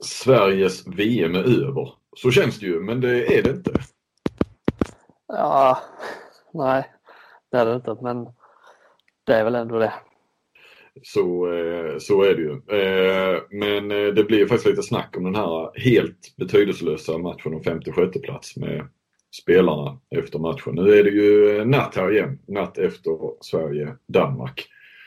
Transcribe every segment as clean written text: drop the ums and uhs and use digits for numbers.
Sveriges VM är över. Så känns det ju, men det är det inte. Ja, nej, det är det inte, men det är väl ändå det. Så är det ju. Men det blir faktiskt lite snack om den här helt betydelselösa matchen om 56:e plats med spelarna efter matchen. Nu är det ju natt här igen. Natt efter Sverige-Danmark.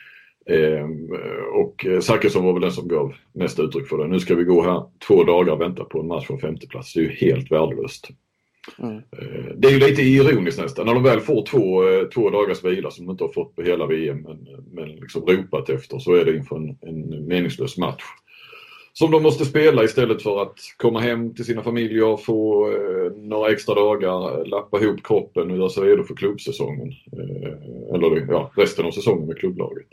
Och Zachrisson var väl den som gav mest uttryck för det. Nu ska vi gå här 2 dagar och vänta på en match från 5:e plats. Det är ju helt värdelöst. Det är ju lite ironiskt nästan. När de väl får två dagars vila som de inte har fått på hela VM men liksom ropat efter, så är det inför en meningslös match som de måste spela istället för att komma hem till sina familjer, få några extra dagar, lappa ihop kroppen och göra sig redo för klubbsäsongen. Eller ja, resten av säsongen med klubblaget.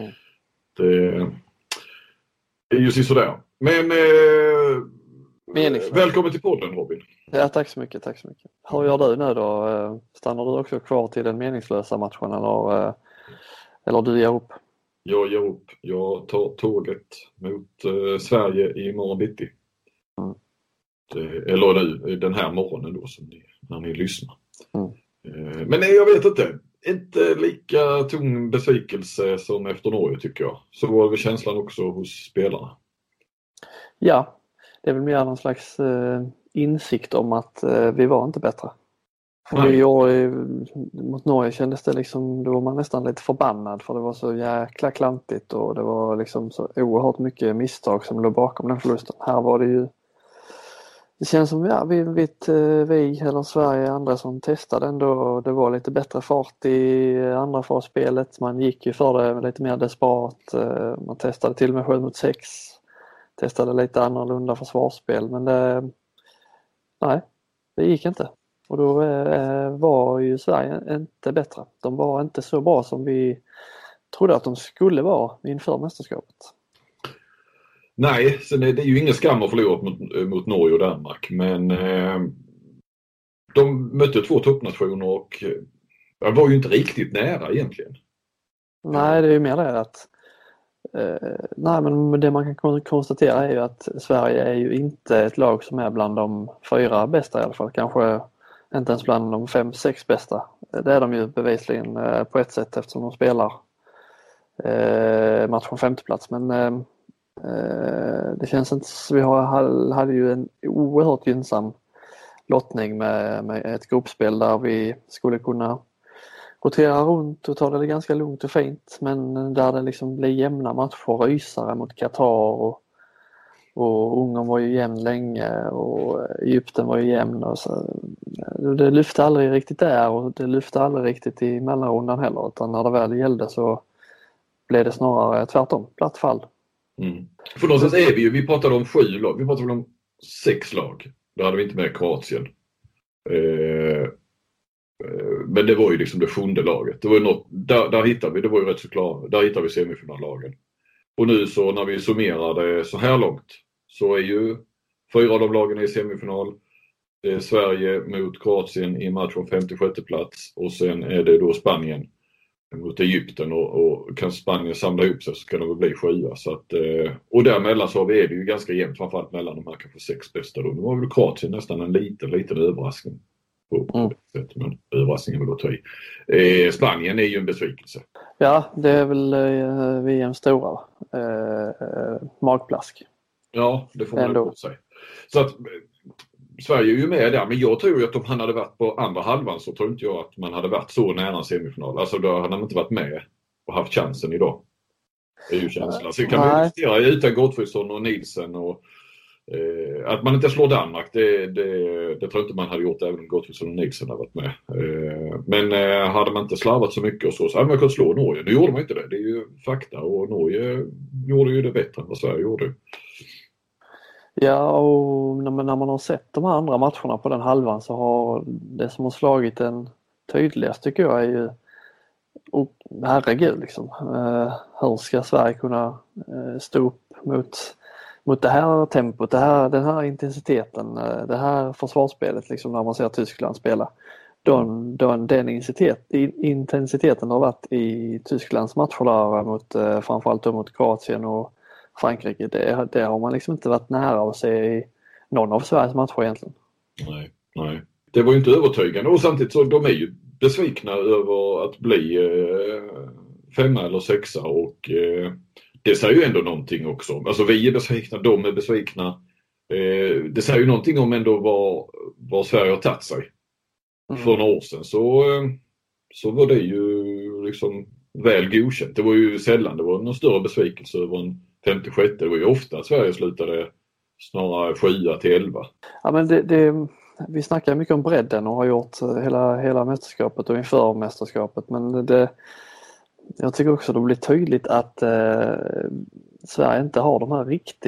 Det är ju sådär. Men välkommen till podden, Robin. Ja, tack så mycket. Hur gör du nu då? Stannar du också kvar till den meningslösa matchen eller du ger upp? Jag ger upp. Jag tar tåget mot Sverige i morgon bitti. Eller nu, den här morgonen då när ni lyssnar. Men nej, jag vet inte lika tung besvikelse som efter Norge tycker jag. Så var det känslan också hos spelarna. Ja, det är väl mer någon slags insikt om att vi var inte bättre. Mot Norge kändes det liksom, då var man nästan lite förbannad för det var så jäkla klantigt och det var liksom så oerhört mycket misstag som låg bakom den förlusten. Här var det ju, det känns som vi eller Sverige andra som testade ändå, det var lite bättre fart i andra fasspelet, man gick ju för det lite mer desperat, man testade till och med 7-6, testade lite annorlunda försvarsspel, men det gick inte. Och då var ju Sverige inte bättre. De var inte så bra som vi trodde att de skulle vara inför mästerskapet. Nej, sen är det ju ingen skam att förlora mot Norge och Danmark. Men de mötte 2 toppnationer och var ju inte riktigt nära egentligen. Nej, det är ju mer det att men det man kan konstatera är ju att Sverige är ju inte ett lag som är bland de 4 bästa i alla fall. Kanske inte ens bland de 5-6 bästa. Det är de ju bevisligen på ett sätt eftersom de spelar match från 5:e plats. Men det känns inte, vi hade ju en oerhört gynnsam lottning med ett gruppspel där vi skulle kunna rotera runt och ta det ganska lugnt och fint, men där det liksom blev jämna matcher, rysare mot Qatar och Ungern var ju jämn länge och Egypten var ju jämn och så, det lyfte aldrig riktigt där och det lyfte aldrig riktigt i mellanrundan heller, utan när det väl gällde så blev det snarare tvärtom, platt fall. För någonstans är vi pratade om 7 lag, vi pratade om 6 lag, då hade vi inte med Kroatien. Men det var ju liksom det 7:e laget. Det var något, där hittade vi, det var ju rätt så klart. Där hittade vi semifinallagen. Och nu så när vi summerade så här långt så är ju 4 av de lagen i semifinal. Sverige mot Kroatien i match om 56:e plats. Och sen är det då Spanien mot Egypten. Och kan Spanien samla ihop sig så kan det väl bli 7. Så att, och däremellan så är det ju ganska jämnt, framförallt mellan de här kanske 6 bästa. Då. Nu var väl Kroatien nästan en liten överraskning. Men överraskningen vill då ta i. Spanien är ju en besvikelse. Ja, det är väl VMs stora magplask. Ja, det får man ändå säga. Så att Sverige är ju med där, men jag tror ju att om han hade varit på andra halvan så tror inte jag att man hade varit så nära en semifinal. Alltså då hade man inte varit med och haft chansen idag. Det är ju känslan. Så kan man investera utan Gottfridsson och Nielsen och att man inte slår Danmark, det tror jag inte man hade gjort även om Gottfridsson och Nielsen hade varit med. Men hade man inte slarvat så mycket så hade man kunnat slå Norge. Nu gjorde man inte det, det är ju fakta, och Norge gjorde ju det bättre än vad Sverige gjorde. Ja, och när man har sett de här andra matcherna på den halvan så har det som har slagit en tydligast tycker jag är ju, och herregud liksom, hur ska Sverige kunna stå upp mot det här tempot, den här intensiteten, det här försvarsspelet liksom, när man ser Tyskland spela. Den intensiteten har varit i Tysklands matcher där mot, framförallt mot Kroatien och Frankrike. Det har man liksom inte varit nära att se i någon av Sveriges matcher egentligen. Nej. Det var ju inte övertygande och samtidigt så de är ju besvikna över att bli 5 eller 6 och det säger ju ändå någonting också. Alltså vi är besvikna, de är besvikna. Det säger ju någonting om ändå var Sverige har tagit sig. För några år sedan så var det ju liksom väl godkänt. Det var ju sällan det var någon större besvikelse över en 56. Det var ju ofta att Sverige slutade snarare 7-11. Ja, men vi snackar mycket om bredden och har gjort hela mästerskapet och inför mästerskapet, men jag tycker också det blir tydligt att Sverige inte har de här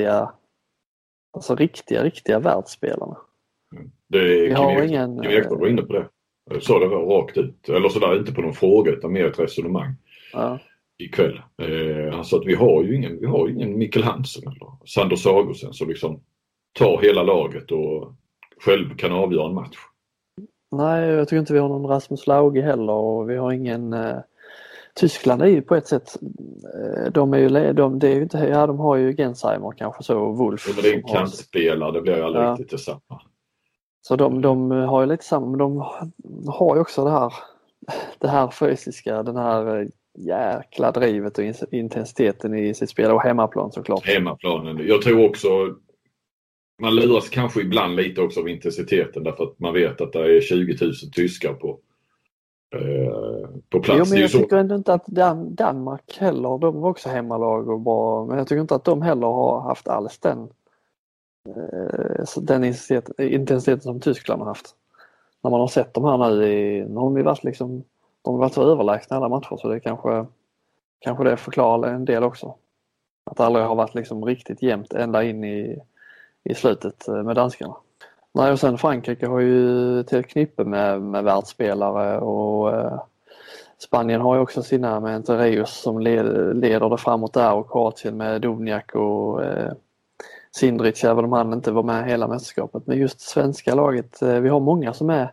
riktiga världsspelarna. Vi har ingen... Kim Ekdahl var inne på det. Så det var rakt ut. Eller sådär, inte på någon fråga utan mer ett resonemang ikväll. Han sa att vi har ju ingen Mikkel Hansen eller Sander Sagosen som liksom tar hela laget och själv kan avgöra en match. Nej, jag tycker inte vi har någon Rasmus Lauge heller och vi har ingen... Tyskland är ju på ett sätt, de har ju Gensheimer kanske så, Wolf. Men det är en kantspelare, det blir ju aldrig riktigt detsamma. Så de har ju lite samma, men de har ju också det här fysiska, den här jäkla drivet och intensiteten i sitt spel och hemmaplan såklart. Hemmaplanen, jag tror också man luras kanske ibland lite också av intensiteten därför att man vet att det är 20 000 tyskar på plats. Jo, men jag tycker ändå inte att Danmark heller, de var också hemmalag och bra, men jag tycker inte att de heller har haft alls den intensiteten som Tyskland har haft. När man har sett de här nu de har varit så överlägsna alla matcher, så det kanske det förklarar en del också. Att det aldrig har varit liksom riktigt jämnt ända in i slutet med danskarna. Nej, och sen Frankrike har ju till knippe med världsspelare och Spanien har ju också sina med Entre Rios som leder det framåt där och Kroatien med Duvnjak och Sindric, även om han inte var med hela mästerskapet. Men just svenska laget, vi har många som är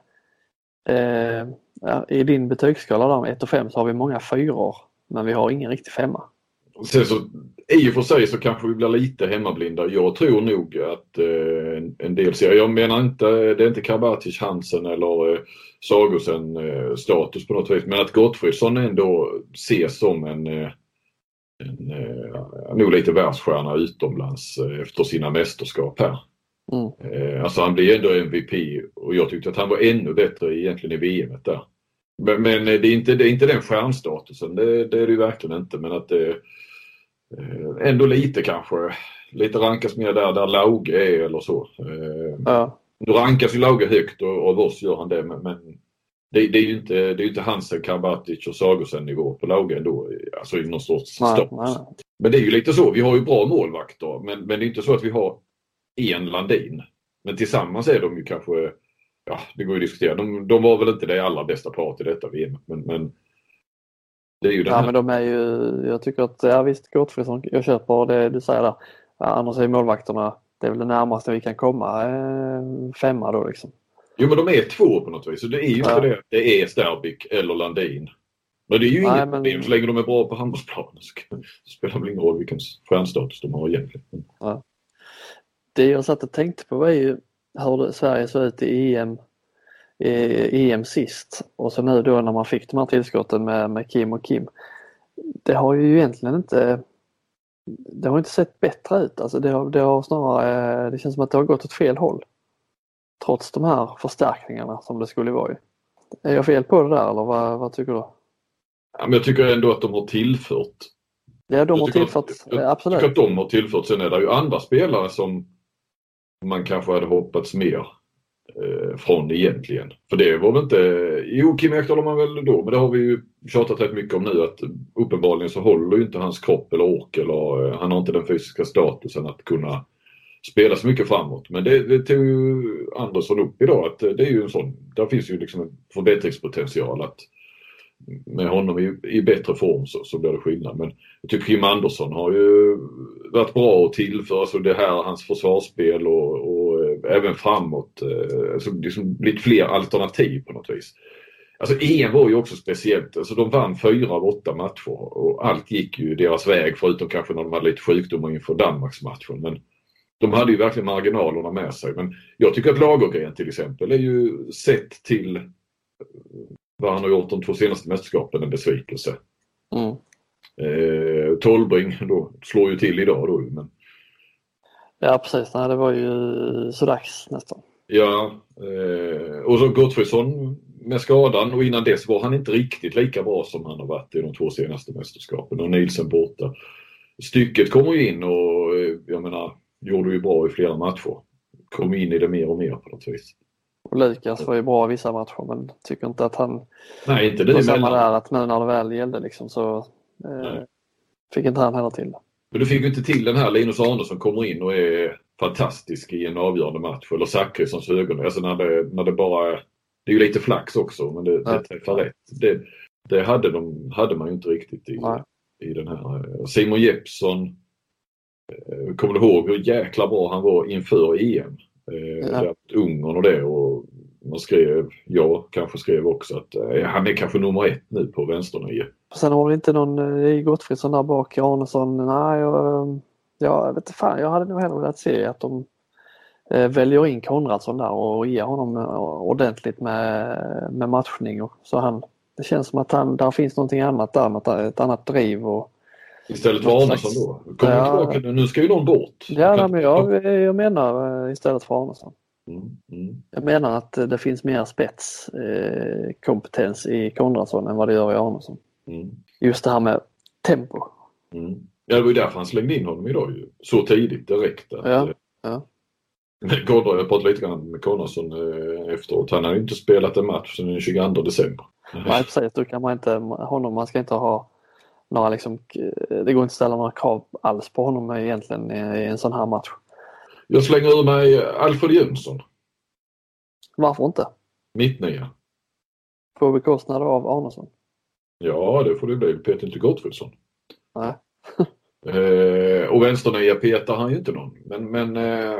i din betygsskala där, 1-5 så har vi många 4, men vi har ingen riktig 5. Sen så, i och för sig så kanske vi blir lite hemmablinda. Jag tror nog att en del ser, jag menar inte, det är inte Karabatic, Hansen eller Sagosen status på något vis, men att Gottfridsson ändå ses som nog lite världsstjärna utomlands efter sina mästerskap här. Alltså han blir ändå MVP och jag tyckte att han var ännu bättre egentligen i VM där. Men det är inte den stjärnstatusen, det är det ju verkligen inte, men att det ändå lite kanske lite rankas mer där Lauge är eller så. Nu rankas ju Lauge högt och av oss gör han det, men det är ju inte Hansen, Karabatic och Sagosen nivå på Lauge ändå, alltså i någon sorts status. Men det är ju lite så, vi har ju bra målvakter, men det är inte så att vi har en Landin. Men tillsammans är de ju kanske, det går ju att diskutera. De var väl inte det allra bästa paret i detta VM, men det är ju det här. Men de är ju, jag tycker att, visst, Gottfridsson, jag köper det du säger där. Annars är målvakterna, det är väl det närmaste vi kan komma 5 då liksom. Jo, men de är 2 på något vis, så det är ju inte det är Sterbik eller Landin. Men det är ju inget problem så länge de är bra på handbollsplanen, så spelar det ingen roll vilken stjärnstatus de har egentligen. Ja. Det jag satt och tänkte på var ju hur Sverige såg ut i EM sist och så nu då när man fick de här tillskotten med Kim och Kim. Det har ju egentligen inte sett bättre ut. Alltså det har snarare, det känns som att det har gått åt fel håll. Trots de här förstärkningarna som det skulle vara ju. Är jag fel på det där eller vad tycker du? Ja, men jag tycker ändå att de har tillfört. Ja, de har tillfört, absolut. Jag tycker att de har tillfört. Sen är det ju andra spelare som man kanske hade hoppats mer från egentligen. För det var väl inte... Kim Ekdahl har man väl då, men det har vi ju tjatat rätt mycket om nu, att uppenbarligen så håller ju inte hans kropp eller ork, eller han har inte den fysiska statusen att kunna spela så mycket framåt. Men det tog ju Andersson upp idag, att det är ju en sån, där finns ju liksom en förbättringspotential att med honom i bättre form så blir det skillnad. Men jag tycker Kim Andersson har ju varit bra att tillföra, så det här hans försvarsspel och även framåt, alltså liksom blivit fler alternativ på något vis. Alltså EM var ju också speciellt. Alltså de vann 4 av 8 matcher och allt gick ju deras väg förutom kanske när de hade lite sjukdomar inför Danmarksmatchen. Men de hade ju verkligen marginalerna med sig. Men jag tycker att Lagergren till exempel är ju sett till vad han har gjort de 2 senaste mästerskapen en besvikelse. Tolbring då slår ju till idag då. Men... Ja precis, nej, det var ju så dags nästan. Ja, och så Gottfridsson med skadan och innan dess var han inte riktigt lika bra som han har varit i de 2 senaste mästerskapen och Nielsen borta. Stycket kommer ju in och jag menar gjorde ju bra i flera matcher. Kom in i det mer och mer på något vis. Och Lukas var ju bra i vissa matcher men tycker inte att han... Nej, inte det samma där att nu när det väl gällde liksom så fick inte han heller till det. Men du fick ju inte till den här Linus Arnesson kommer in och är fantastisk i en avgörande match. Eller Zachrissons ögon. Alltså när det bara är... Det är ju lite flax också men det träffar rätt. Det hade man ju inte riktigt i den här. Simon Jeppsson kommer du ihåg hur jäkla bra han var inför EM. Ungern och det och man jag kanske skrev också att han är kanske nummer 1 nu på vänsternio. Sen har vi inte någon i Gottfridsson där bak i Arnesson. Nej, jag vet inte fan. Jag hade nog hellre velat se att de väljer in Konradsson där och ger honom ordentligt med matchning. Och så det känns som att där finns någonting annat där med ett annat driv. Och, istället för Arnesson då? Tillbaka, nu ska ju någon bort. Ja, men jag menar istället för Arnesson. Jag menar att det finns mer spetskompetens i Konradsson än vad det gör i Arnesson. Just det här med tempo. Ja, det var ju därför han slängde in honom idag ju. Så tidigt direkt. Ja. Jag pratade lite grann med Konradsson efteråt. Han har ju inte spelat en match sedan den 22 december. Nej, precis. Då kan man inte man ska inte ha några liksom, det går inte att ställa några krav alls på honom egentligen i en sån här match. Jag slänger ur mig Alfred Jönsson. Varför inte? Mittnia. På bekostnad av Arnesson? Ja, det får det bli. Peter inte Gottfridsson. Nej. Och vänsternia petar han ju inte någon. Men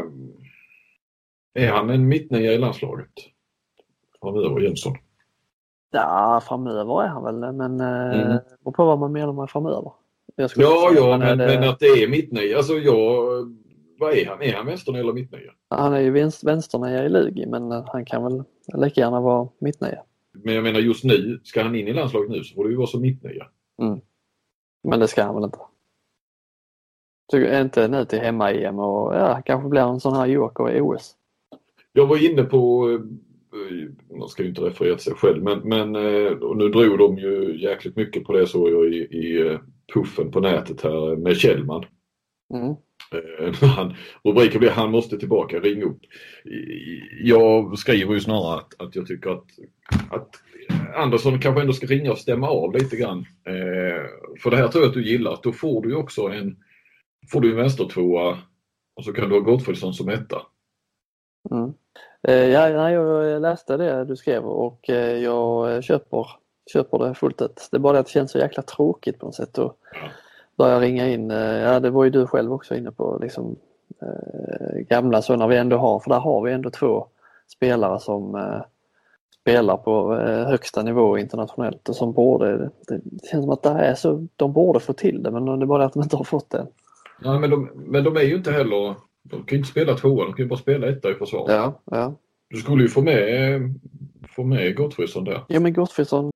är han en mittnia i landslaget? Framöver Jönsson. Ja, framöver är han väl. Men och på vad man menar med framöver. Men att det är mittnia. Alltså vad är han? Är han vänsternia eller mittnia? Han är ju vänsternia i Lugi, men han kan väl lika gärna vara mittnia. Men jag menar just nu, ska han in i landslaget nu så får det ju vara som mittnia. Men det ska han väl inte. Tycker inte nu till hemma-EM och kanske blir en sån här joker i OS. Jag var inne på, man ska ju inte referera till sig själv, men och nu drog de ju jäkligt mycket på det så jag i puffen på nätet här med Kjellman. Rubriken blir han måste tillbaka, ring upp. Jag skriver ju snarare att jag tycker att Andersson kanske ändå ska ringa och stämma av lite grann. För det här tror jag att du gillar. Att då får du ju också en vänstertvåa och så kan du ha Gottfridsson som etta. Jag läste det du skrev och jag köper det fullt ut. Det är bara det att det känns så jäkla tråkigt på något sätt och börja ringa in. Det var ju du själv också inne på liksom, gamla sådana vi ändå har. För där har vi ändå 2 spelare som spelar på högsta nivå internationellt och som det känns som att det är så, de borde få till det men det är bara att de inte har fått det. Ja, men de är ju inte heller, de kan ju inte spela 2, de kan ju bara spela 1 i försvar. Ja. Du skulle ju få med Gottfridsson där. Ja, men Gottfridsson.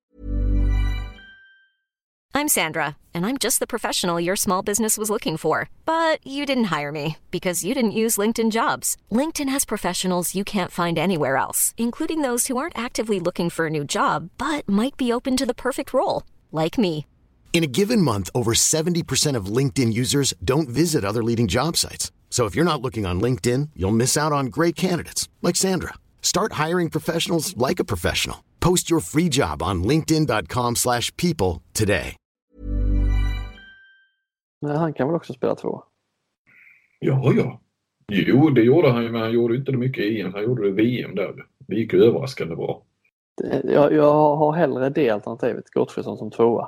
I'm Sandra, and I'm just the professional your small business was looking for. But you didn't hire me because you didn't use LinkedIn Jobs. LinkedIn has professionals you can't find anywhere else, including those who aren't actively looking for a new job, but might be open to the perfect role, like me. In a given month, over 70% of LinkedIn users don't visit other leading job sites. So if you're not looking on LinkedIn, you'll miss out on great candidates, like Sandra. Start hiring professionals like a professional. Post your free job on linkedin.com/people today. Men han kan väl också spela 2? Ja. Jo, det gjorde han ju, men han gjorde inte det mycket i EM. Han gjorde det i VM där. Det gick ju överraskande bra. Jag har hellre det alternativet, Gottfridsson som 2.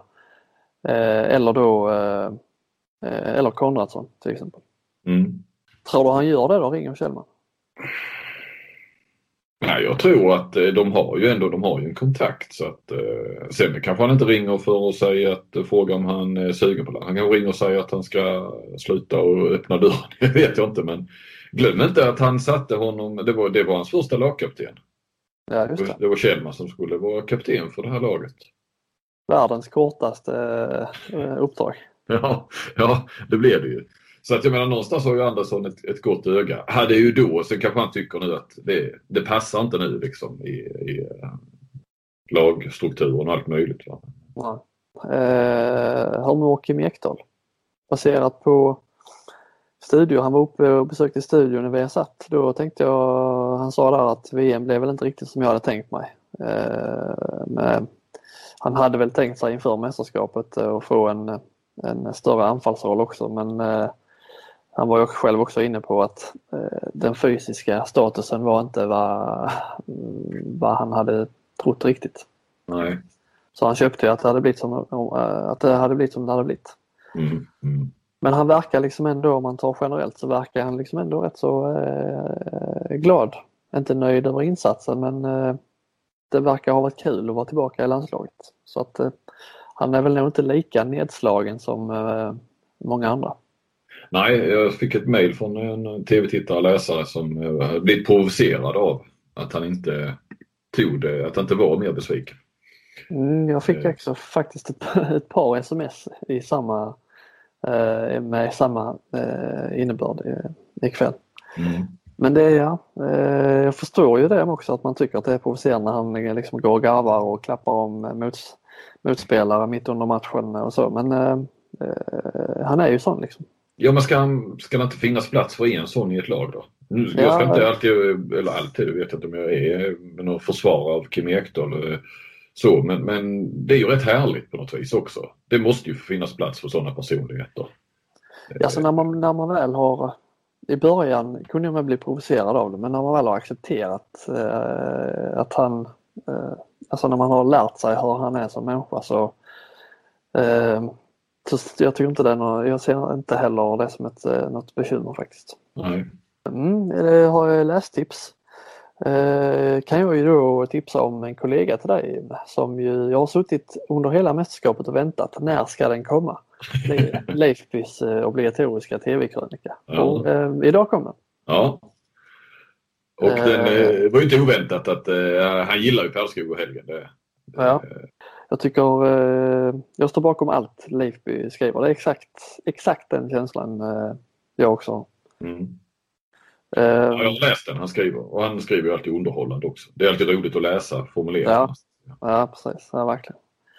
Eller Konradsson till exempel. Tror du han gör det då, ringer Kjellman? Nej, jag tror att de har ju en kontakt, så att sen kanske han inte ringer för att säga att fråga om han är sugen på det. Han kan ringa och säga att han ska sluta och öppna dörren. Det vet jag inte, men glöm inte att han satte honom, det var hans första lagkapten. Ja, just det. Det var Kjellman som skulle vara kapten för det här laget. Världens kortaste uppdrag. Ja, det blev det ju. Så att jag menar, någonstans har ju Andersson ett gott öga. Hade ju då, så kanske han tycker nu att det passar inte nu liksom i lagstrukturen och allt möjligt. Va? Ja. Hur mår Kim Ekdahl? Baserat på studio, han var uppe och besökte studion när vi satt. Då tänkte jag, han sa där att VM blev väl inte riktigt som jag hade tänkt mig. Men han hade väl tänkt sig inför mästerskapet att få en större anfallsroll också, men han var ju själv också inne på att den fysiska statusen var inte vad han hade trott riktigt. Nej. Så han köpte ju att det hade blivit som det hade blivit. Men han verkar liksom ändå, om man tar generellt, så verkar han liksom ändå rätt så glad. Inte nöjd över insatsen, men det verkar ha varit kul att vara tillbaka i landslaget. Så att han är väl nog inte lika nedslagen som många andra. Nej, jag fick ett mejl från en tv-tittare och läsare som blev provocerad av att han inte tog det, att han inte var mer besviken. Jag fick också faktiskt ett par sms i med samma innebörd ikväll. Men det är jag förstår ju det också, att man tycker att det är provocerande när han liksom går och garvar och klappar om motspelare mitt under matchen och så, men han är ju sån liksom. Ja, men ska det inte finnas plats för en sån i ett lag då? Jag ska inte alltid vet inte om jag är någon försvarare av Kim Ekdahl så, men det är ju rätt härligt på något vis också. Det måste ju finnas plats för sådana personligheter. Alltså när man väl har, i början kunde man bli provocerad av det, men när man väl har accepterat att han, alltså när man har lärt sig hur han är som människa, så jag tycker inte jag ser inte heller det som något bekymmer faktiskt. Nej. Har jag lästips? Kan jag ju då tipsa om en kollega till dig som jag har suttit under hela mästerskapet och väntat. När ska den komma? Leifbys obligatoriska tv-krönika. Ja. Och idag kom den. Ja. Och den var ju inte oväntat att han gillar ju Perskog och Helgen. Ja. Jag tycker jag står bakom allt Leifby skriver. Det är exakt den känslan jag också. Jag har läst den han skriver, och han skriver ju alltid underhållande också. Det är alltid roligt att läsa formuleringarna. Ja, precis. Ja, verkligen.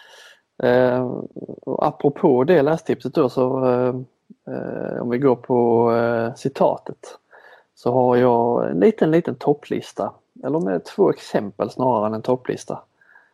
Och apropå det lästipset då, så om vi går på citatet, så har jag en liten topplista, eller med 2 exempel snarare än en topplista,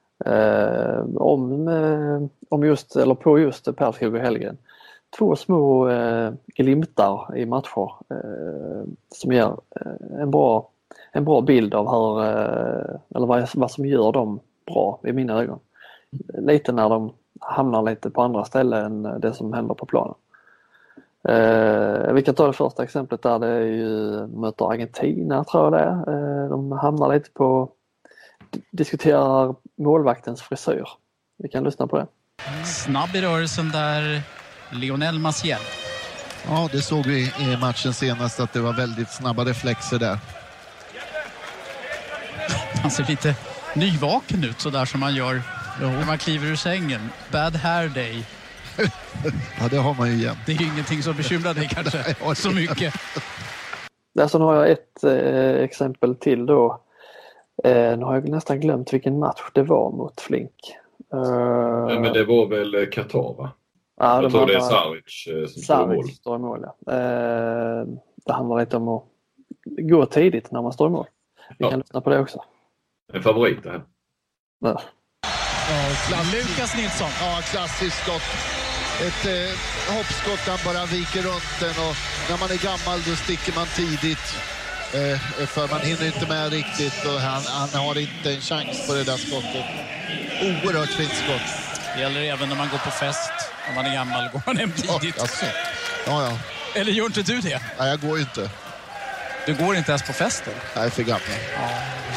om just, eller på just Perskog och Helgen. 2 små glimtar i matcher som ger en bra bild av hur, eller vad som gör dem bra i mina ögon. Lite när de hamnar lite på andra ställen än det som händer på planen. Vi kan ta det första exemplet där, det är ju möter Argentina, tror jag det är. De hamnar lite på, diskuterar målvaktens frisyr. Vi kan lyssna på det. Snabb i rörelsen där, Lionel Maciel. Ja, det såg vi i matchen senast, att det var väldigt snabba reflexer där. Han ser lite nyvaken ut, så där som man gör när man kliver ur sängen. Bad hair day. Ja, det har man ju igen. Det är ju ingenting som bekymrar dig kanske så mycket. Sen har jag ett exempel till då. Nu har jag nästan glömt vilken match det var mot Flink. Men det var väl Qatar, va? Ja, jag tror det är Savic som står i mål. Det handlar lite om att gå tidigt när man står i mål. Vi kan lyssna på det också. En favorit det här. Ja. Lukas Nilsson. Ja, klassiskt skott. Ett hoppskott, han bara viker runt den, och när man är gammal då sticker man tidigt. För man hinner inte med riktigt, och han har inte en chans på det där skottet. Oerhört fint skott. Det gäller även när man går på fest. Om man är gammal går man hem tidigt. Ja. Eller gör inte du det? Nej, jag går inte. Du går inte ens på fester? Jag är för gammal. Ja,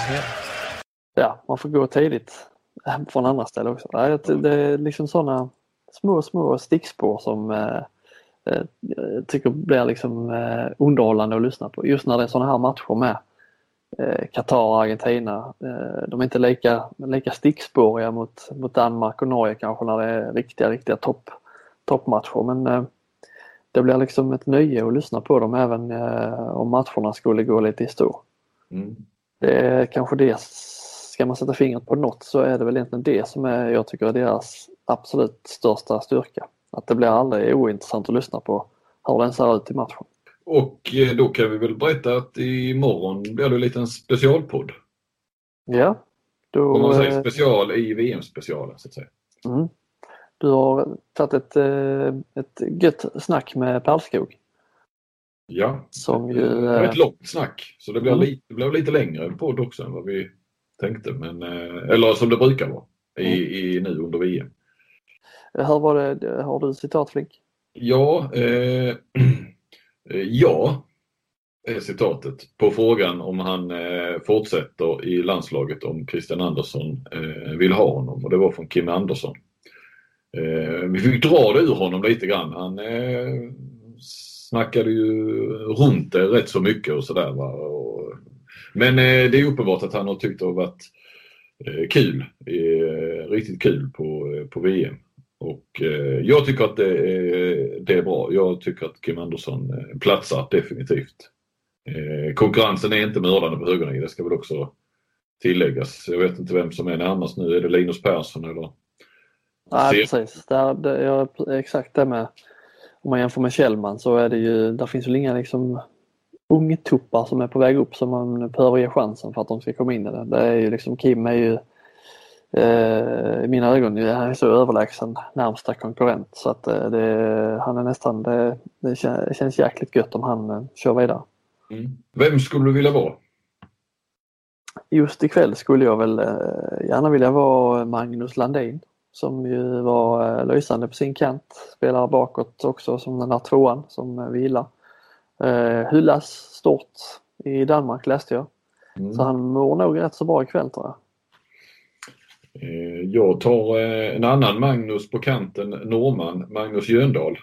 Ja, man får gå tidigt från andra ställen också. Det är liksom sådana små stickspår som jag tycker blir liksom underhållande att lyssna på. Just när det är sådana här matcher med Qatar och Argentina. De är inte lika stickspåriga mot Danmark och Norge kanske när det är riktiga toppmatcher. Men det blir liksom ett nöje att lyssna på dem även om matcherna skulle gå lite i stå. Det är kanske det, ska man sätta fingret på något så är det väl egentligen det som jag tycker är deras absolut största styrka. Att det blir aldrig ointressant att lyssna på hur den ser ut i matchen. Och då kan vi väl berätta att imorgon blir det en liten specialpodd. Ja. Då, om man säger special i VM-specialen så att säga. Du har tagit ett gött snack med Perlskog. Ja, som ju, det var ett långt snack. Så det blev lite längre podd också än vad vi tänkte. Men, eller som det brukar vara nu under VM. Hur var det? Har du citat, Flink? Ja, ja är citatet på frågan om han fortsätter i landslaget om Christian Andersson vill ha honom. Och det var från Kim Andersson. Vi fick dra det ur honom lite grann. Han snackade ju runt det rätt så mycket och sådär. Men det är uppenbart att han har tyckt det har varit kul. Riktigt kul på VM. Och jag tycker att det är bra. Jag tycker att Kim Andersson platsar definitivt. Konkurrensen är inte mördande på högerna. Det ska väl också tilläggas. Jag vet inte vem som är närmast nu. Är det Linus Persson eller? Nej, precis. Exakt det med. Om man jämför med Kjellman så är det ju, där finns ju inga liksom ungtuppar som är på väg upp som man behöver ge chansen för att de ska komma in i det. Det är ju liksom, Kim är ju i mina ögon han är så överlägsen närmsta konkurrent så att han är nästan det känns jäkligt gött om han kör vidare. Vem skulle du vilja vara? Just ikväll skulle jag väl gärna vilja vara Magnus Landin som ju var lysande på sin kant, spelar bakåt också som den där tvåan som vi gillar. Hyllas stort i Danmark läste jag. Så han mår nog rätt så bra ikväll tror jag. Jag tar en annan Magnus på kanten, norrman, Magnus Jöndal.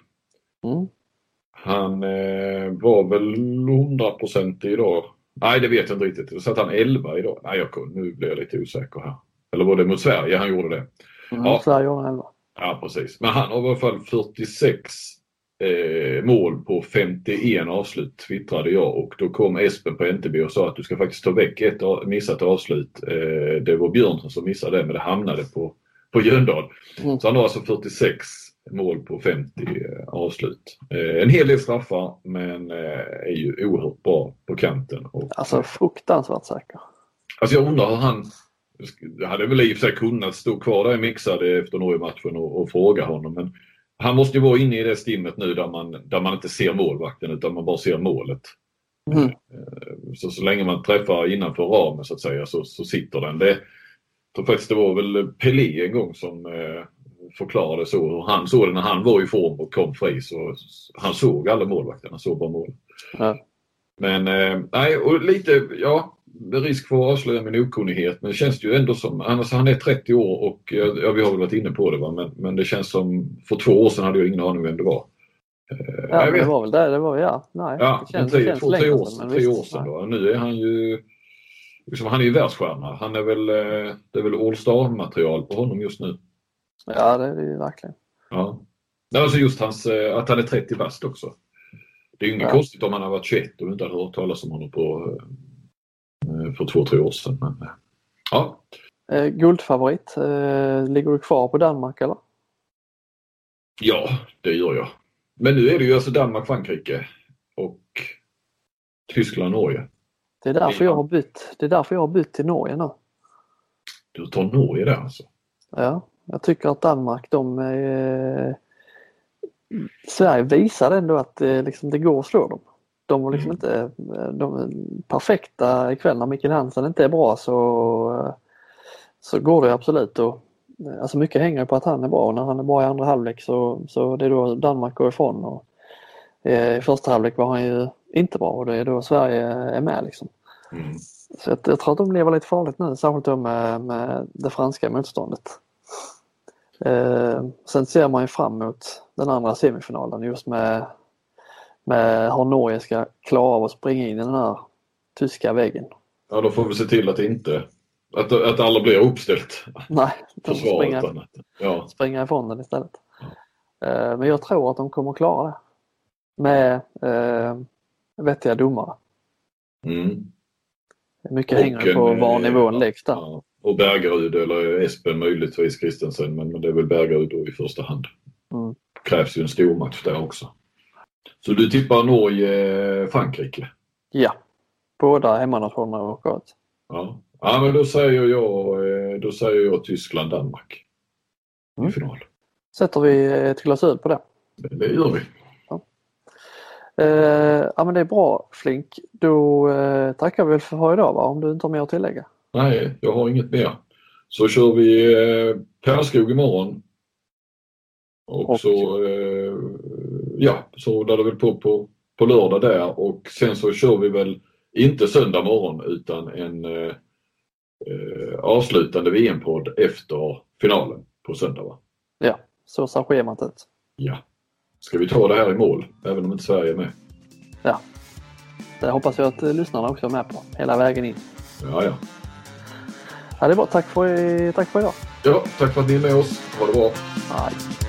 Han var väl 100% idag. Nej, det vet jag inte riktigt. Så att han 11 idag. Nej, nu blir jag lite osäker här. Eller var det mot Sverige han gjorde det? Ja, Sverige gjorde han 11. Ja, precis. Men han har i alla fall 46 mål på 51 avslut, twittrade jag. Och då kom Espen på NTB och sa att du ska faktiskt ta väck ett missat avslut. Det var Björnsson som missade det, men det hamnade på Jöndal. Så han har alltså 46 mål på 50 avslut. En hel del straffar, men är ju oerhört bra på kanten. Alltså fruktansvärt säker. Alltså jag undrar hur han hade väl i och för sig kunnat stå kvar där i mixade efter Norge-matchen och fråga honom. Men han måste ju vara inne i det stimmet nu där man inte ser målvakten utan man bara ser målet. Så länge man träffar innanför ramen så att säga så sitter den. Jag tror faktiskt det var väl Pelé en gång som förklarade så hur han såg det när han var i form och kom fri. Så han såg alla målvakterna, han såg bara mål. Men nej, och lite, risk för att avslöja min okunnighet, men det känns ju ändå som, annars han är 30 år och vi har väl varit inne på det va, men det känns som för 2 år sedan hade jag ingen aning vem det var. Ja, det var väl det var, nej. Ja, det känns 3 år sedan då. Nu är han ju, liksom, han är ju världsstjärna. Han är väl, det är väl All-Star-material på honom just nu. Ja, det är det ju verkligen. Ja, alltså just att han är 30 bast också. Det är ju inget konstigt om han har varit 21 och inte hade hört talas om honom för 2-3 år sedan. Men, ja. Guldfavorit. Ligger du kvar på Danmark eller? Ja, det gör jag. Men nu är det ju alltså Danmark-Frankrike och Tyskland-Norge. Det är därför jag har bytt till Norge nu. Du tar Norge där alltså? Ja, jag tycker att Danmark, Sverige visar ändå att liksom, det går att slå dem. De var liksom inte perfekta ikväll när Mikkel Hansen inte är bra så går det absolut. Och, alltså mycket hänger på att han är bra och när han är bra i andra halvlek så det är då Danmark går ifrån. Och, i första halvlek var han ju inte bra och det är då Sverige är med liksom. Så jag tror att de lever lite farligt nu, särskilt då med det franska motståndet. Sen ser man ju fram emot den andra semifinalen just med hur Norge ska klara av att springa in i den här tyska väggen. Ja, då får vi se till att inte att alla blir uppställt. Nej, de springa ifrån den istället. Men jag tror att de kommer att klara det med vettiga domare. Mycket hänger på var nivån läggs där. Ja, och Bergerud eller Espen möjligtvis Kristensen, men det är väl Bergerud då i första hand. Krävs ju en stor match där också. Så du tippar Norge-Frankrike? Ja, båda hemmanationerna åker ut. Ja, men då säger jag Tyskland-Danmark i final. Sätter vi ett glasur på det? Det gör vi. Ja, men det är bra, Flink. Då tackar vi väl för idag, va? Om du inte har mer att tillägga. Nej, jag har inget mer. Så kör vi Pärskog imorgon. Och så så där det väl på lördag där. Och sen så kör vi väl inte söndag morgon utan en avslutande VM-podd efter finalen på söndag, va? Ja, så ser schemat ut. Ja. Ska vi ta det här i mål, även om inte Sverige är med? Ja, det hoppas jag att lyssnarna också är med på, hela vägen in. Ja. Ja, det är bra. Tack för idag. Ja, tack för att ni är med oss. Ha det bra. Hej.